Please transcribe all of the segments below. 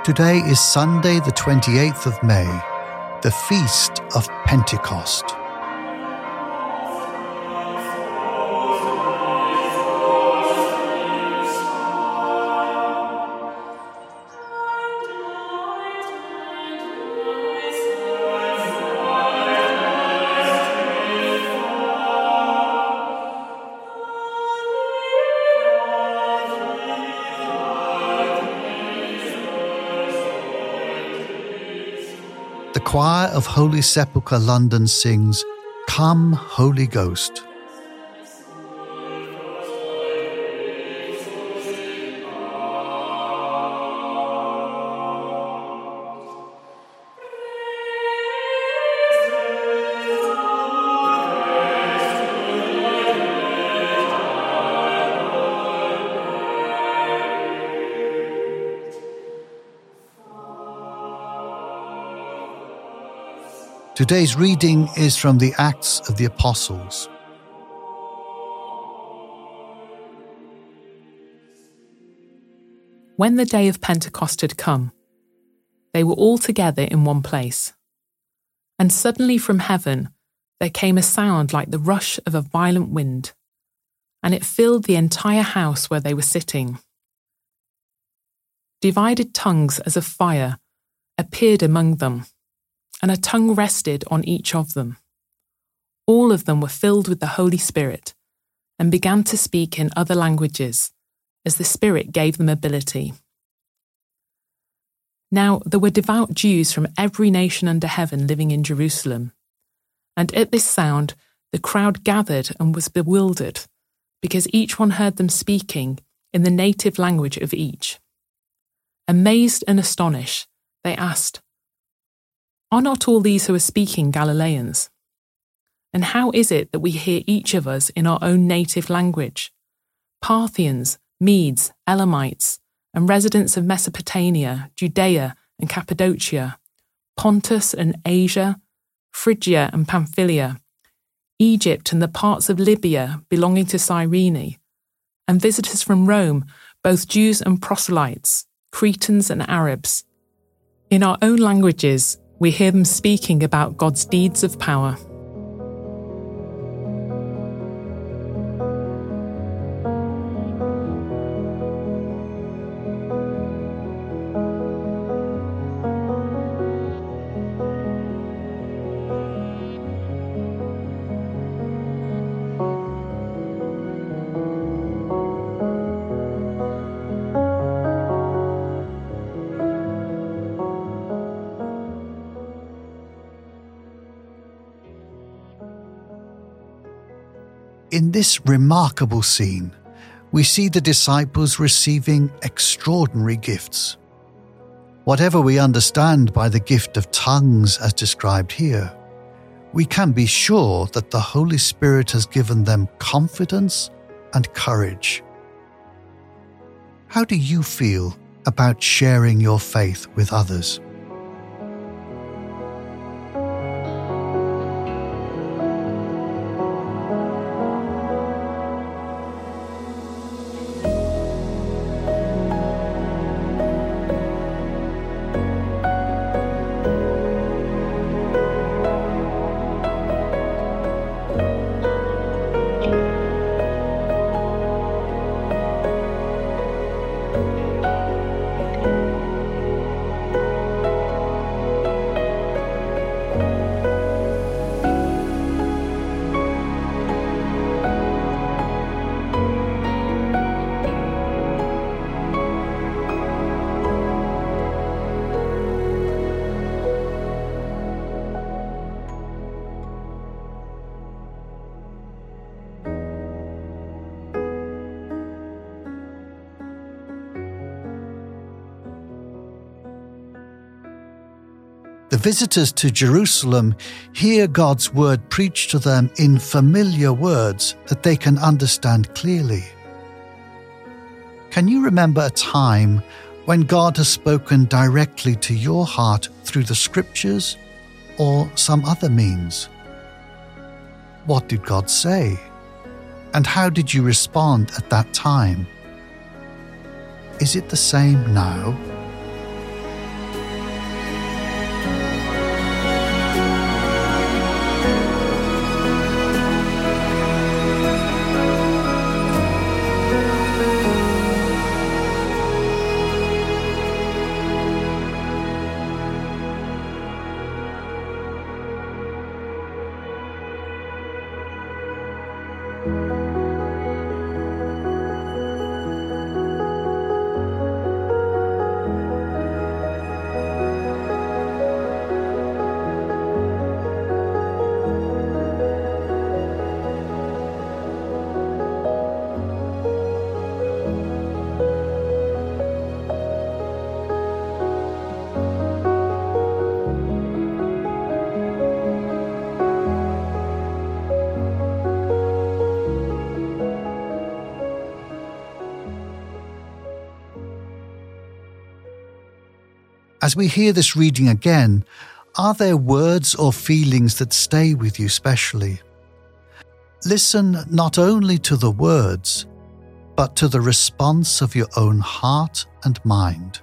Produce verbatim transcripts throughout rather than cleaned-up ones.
Today is Sunday, the twenty-eighth of May, the Feast of Pentecost. The choir of Holy Sepulchre London sings, "Come, Holy Ghost." Today's reading is from the Acts of the Apostles. When the day of Pentecost had come, they were all together in one place. And suddenly from heaven there came a sound like the rush of a violent wind, and it filled the entire house where they were sitting. Divided tongues as of fire appeared among them, and a tongue rested on each of them. All of them were filled with the Holy Spirit and began to speak in other languages, as the Spirit gave them ability. Now there were devout Jews from every nation under heaven living in Jerusalem, and at this sound the crowd gathered and was bewildered, because each one heard them speaking in the native language of each. Amazed and astonished, they asked, "Are not all these who are speaking Galileans? And how is it that we hear each of us in our own native language? Parthians, Medes, Elamites, and residents of Mesopotamia, Judea and Cappadocia, Pontus and Asia, Phrygia and Pamphylia, Egypt and the parts of Libya belonging to Cyrene, and visitors from Rome, both Jews and proselytes, Cretans and Arabs. In our own languages, we hear them speaking about God's deeds of power." In this remarkable scene, we see the disciples receiving extraordinary gifts. Whatever we understand by the gift of tongues as described here, we can be sure that the Holy Spirit has given them confidence and courage. How do you feel about sharing your faith with others? The visitors to Jerusalem hear God's word preached to them in familiar words that they can understand clearly. Can you remember a time when God has spoken directly to your heart through the scriptures or some other means? What did God say? And how did you respond at that time? Is it the same now? As we hear this reading again, are there words or feelings that stay with you specially? Listen not only to the words, but to the response of your own heart and mind.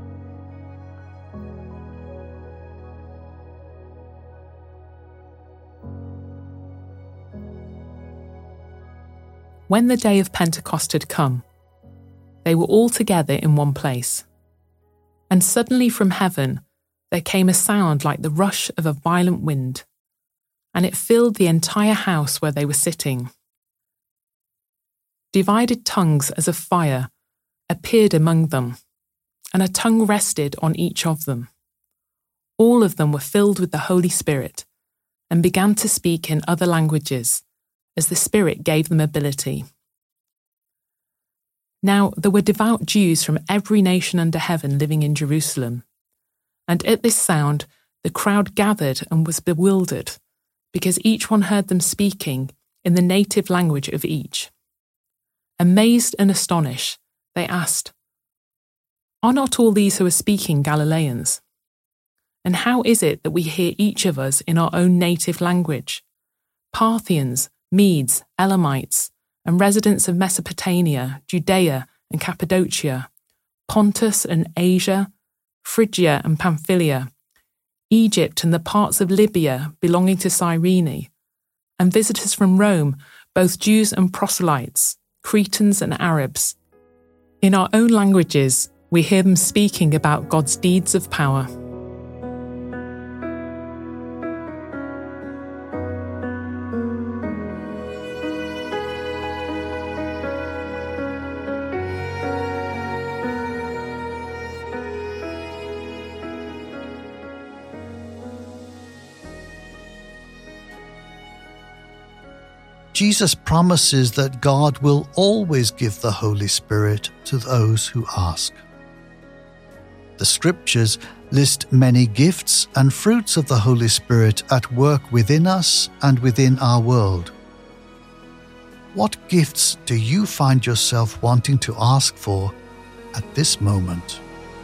When the day of Pentecost had come, they were all together in one place. And suddenly from heaven there came a sound like the rush of a violent wind, and it filled the entire house where they were sitting. Divided tongues as of fire appeared among them, and a tongue rested on each of them. All of them were filled with the Holy Spirit and began to speak in other languages, as the Spirit gave them ability. Now there were devout Jews from every nation under heaven living in Jerusalem, and at this sound the crowd gathered and was bewildered, because each one heard them speaking in the native language of each. Amazed and astonished, they asked, "Are not all these who are speaking Galileans? And how is it that we hear each of us in our own native language? Parthians, Medes, Elamites, and residents of Mesopotamia, Judea and Cappadocia, Pontus and Asia, Phrygia and Pamphylia, Egypt and the parts of Libya belonging to Cyrene, and visitors from Rome, both Jews and proselytes, Cretans and Arabs. In our own languages, we hear them speaking about God's deeds of power." Jesus promises that God will always give the Holy Spirit to those who ask. The Scriptures list many gifts and fruits of the Holy Spirit at work within us and within our world. What gifts do you find yourself wanting to ask for at this moment?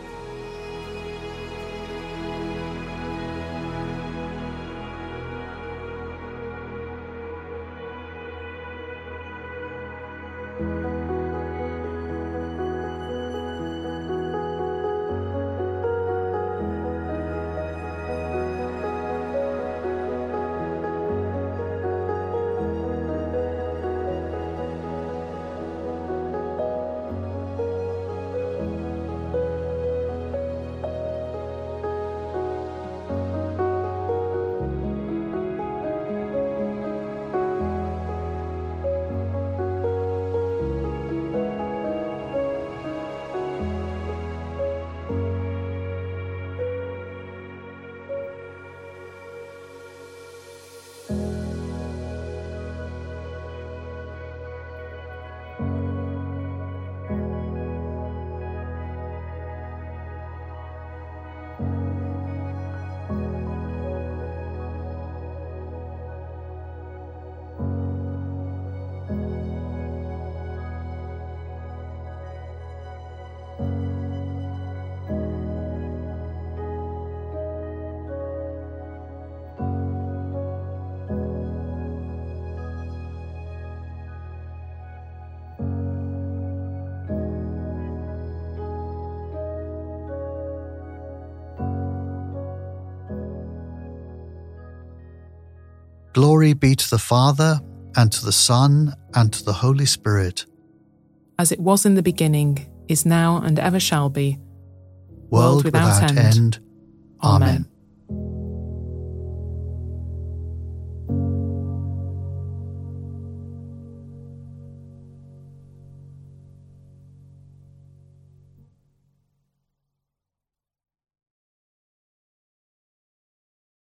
Glory be to the Father, and to the Son, and to the Holy Spirit. As it was in the beginning, is now, and ever shall be, World without, without end. end. Amen. Amen.